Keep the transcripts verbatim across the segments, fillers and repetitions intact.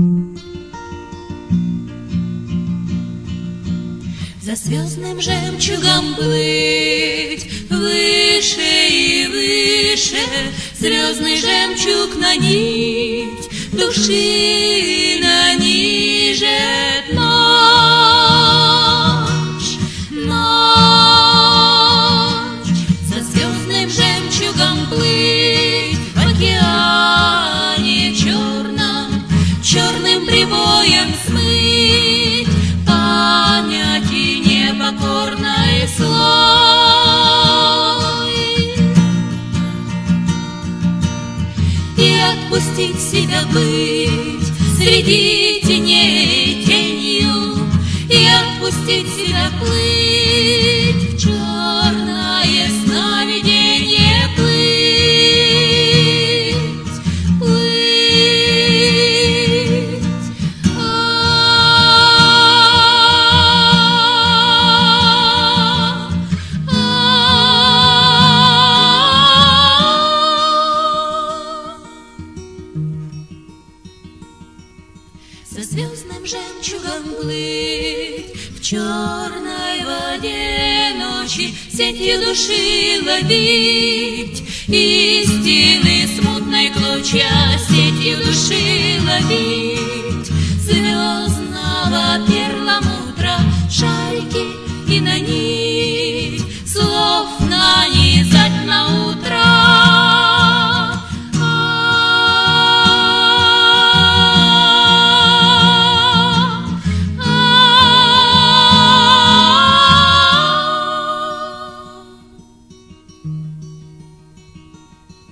За звездным жемчугом плыть выше и выше, звездный жемчуг на нить души нанижет. Ночь, ночь, за звездным жемчугом плыть в океане черном, черным прибоем смыть память и непокорный слой, и отпустить себя быть среди теней тенью, и отпустить себя плыть в черное сновидение, плыть, плыть. За звездным жемчугом плыть в черной воде ночи, сетью души ловить истины смутной клочья, сетью души ловить звездного перламутра шарики и на нить слов нанизать на утро.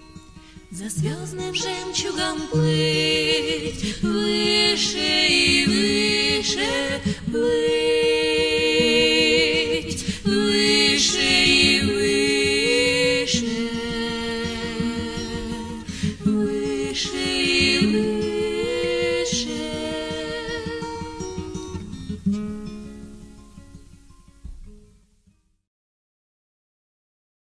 За звездным жемчугом плыть выше и выше,